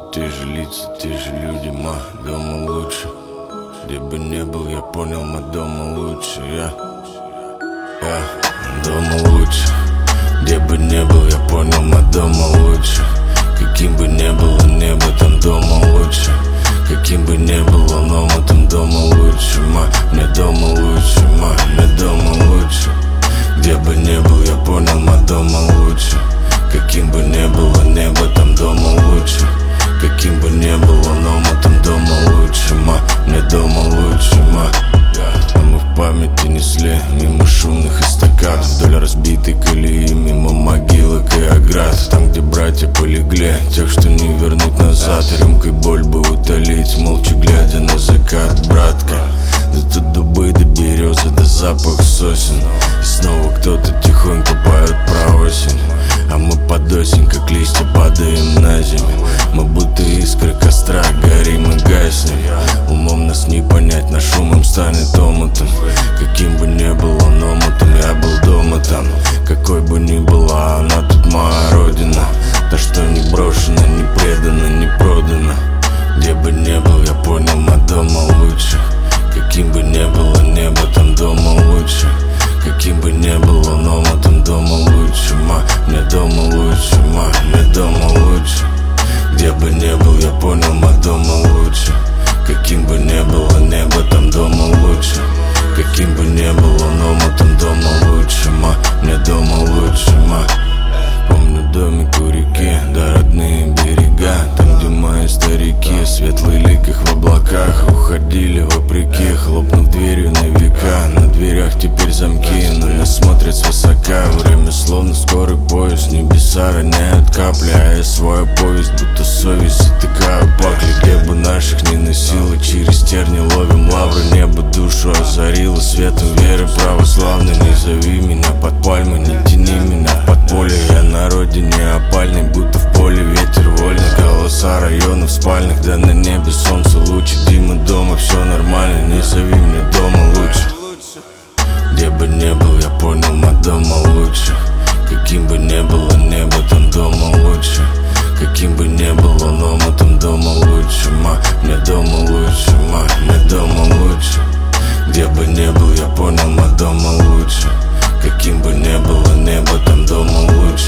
Те же лица, те же люди, ма, дома лучше. Где бы не был, я понял, ма, дома лучше. Я дома лучше. Где бы не был, я понял, ма, дома лучше. Каким бы не было небо, там дома лучше. Каким бы не было дома, там дома лучше. Ма, мне дома лучше, ма, мне дома лучше. Где бы не был, я понял, ма, дома лучше. Каким бы не было небо, там дома лучше. Каким бы не было дома, там дома лучше, ма, мне дома лучше, ма. А мы в памяти несли мимо шумных эстакад, вдоль разбитой колеи, мимо могилок и оград. Там, где братья полегли, тех, что не вернуть назад. Рюмкой боль бы утолить, молча глядя на закат, братка. Да тут дубы, до березы, до запах сосен. И снова кто-то тихонько поет про осень. А мы под осень, как листья, падаем на землю. Мы будто искры костра, горим и гаснем. Умом нас не понять, наш умом станет омутом. Каким бы ни было омутом, я был дома там. Какой бы ни была она тут моя родина. Та, что не брошена, не предана, не продана. Где бы не был, я понял, ма, дома лучше. Каким бы ни было небо, там дома лучше. Каким бы ни было дома, там дома лучше, ма, мне дома лучше, ма, мне дома лучше. Где бы не был, я понял, ма, дома лучше. Каким бы ни было небо, там дома лучше. Каким бы ни было дома, там дома лучше, ма, мне дома лучше, ма. Помню домик у реки, да родные берега. Там, где мои старики, светлый лик их в облаках, уходили вопреки, хлопнув дверью на века. На дверях теперь замки, на нас смотрят свысока. Время словно скорый поезд, небеса роняют капли. А я свою повесть, будто совесть затыкаю пакли. Где бы наших не носило, через терни ловим лавры. Небо душу озарило светом веры православной. Не зови меня под пальмы, не тяни меня в подполье. Я на родине опальный, будто в поле ветер вольный. Голоса районов спальных, да на небе солнце лучик. Дима дома, все нормально, не зови мне дома лучше. Где бы не был, я понял, ма, дома лучше. Каким бы ни было небо, там дома лучше. Каким бы ни было дома, там дома лучше, ма, мне дома лучше, ма, мне дома лучше. Где бы не был, я понял, ма, дома лучше. Каким бы ни было небо, там дома лучше.